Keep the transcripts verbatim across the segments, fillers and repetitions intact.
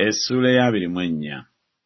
Essula ya abiri mu ennya.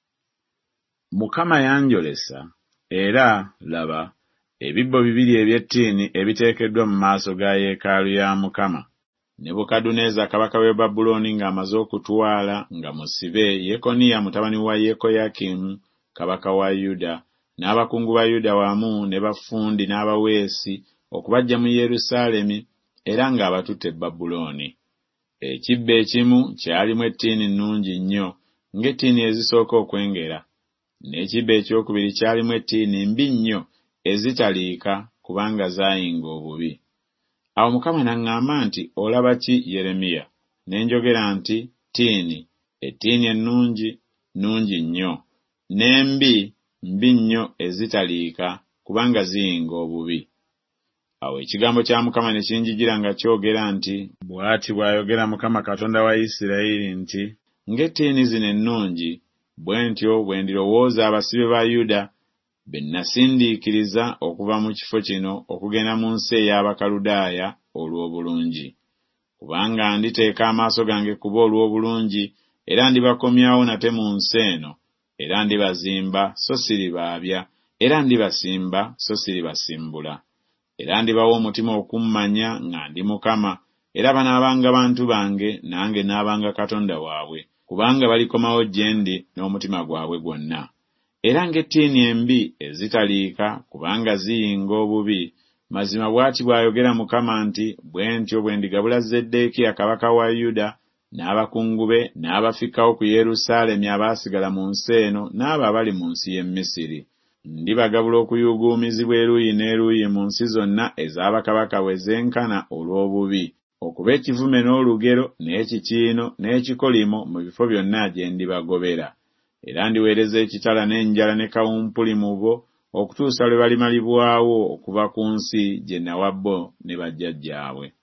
Mukama yanjolesa, era laba, ebibbo bibiri eby'ettiini ebiteekeddwa mu maaso ga yeekaalu ya Mukama. Nebukadduneeza kabaka w'e Babulooni ng'amaze okutwala nga musibe Yekoniya mutabani wa Yekoyakimu kabaka wa Yuda, n'abakungu ba Yuda wamu ne bafundi n'abaweesi okubaggya mu Yerusaalemi, era ng'abatutte e Babulooni. Ekibbo ekimu kyalimu ettiini nnungi nnyo ng'ettiini ezisooka okwengera, n'ekibbo ekyokubiri kyalimu ettiini mbi nnyo ezitaliika kubanga zaayinga obubi. Awo Mukama n'aŋŋamba nti, olaba ki Yeremiya? Ne njogera nti, ttiini, ettiini ennungi nnungi nnyo, n'embi mbi nnyo ezitaliika kubanga ziyinga obubi. Awo ekigambo kya Mukama ne kinjijira nga kyogera nti, bw'ati bw'ayogera Mukama Katonda wa Isirayiri nti, ng'ettiini zino ennungi, bwe ntyo bwe ndirowooza abasibe ba Yuda be nasindiikiriza okuva mu kifo kino okugenda mu nsi ey'Abakaludaaya olw'obulungi. Kubanga nditeeka amaaso gange kuba olw'obulungi, era ndibakomyawo nate mu nsi eno, era ndibazimba so siribaabya, era ndibasimba so siribasimbula. Era ndibawa omutima okummanya nga ndi Mukama, era banaabanga bantu bange, nange naabanga Katonda waabwe, kubanga balikomawo gye ndi n'omutima gwabwe gwonna. Era ng'ettiini embi ezitaliika kubanga ziyinga obubi, mazima bw'ati bw'ayogera Mukama nti, bwe ntyo bwe ndigabula Zeddekiya kabaka wa Yuda n'abakungu be n'abafikawo ku Yerusaalemi abaasigala mu nsi eno n'abo abali mu nsi y'e Misiri. Ndibagabula okuyuguumizibwa eruuyi n'eruuyi mu nsi zonna ez'abakabaka bwe zenkana olw'obubi, okuba ekivume n'olugero n'ekikiino n'ekikolimo mu bifo byonna gye ndibagobera. Era ndiweereza ekitala n'enjala ne kawumpuli mu bo okutuusa lwe balimalibwawo okuva ku nsi gye nawa bo ne bajjajjaabwe.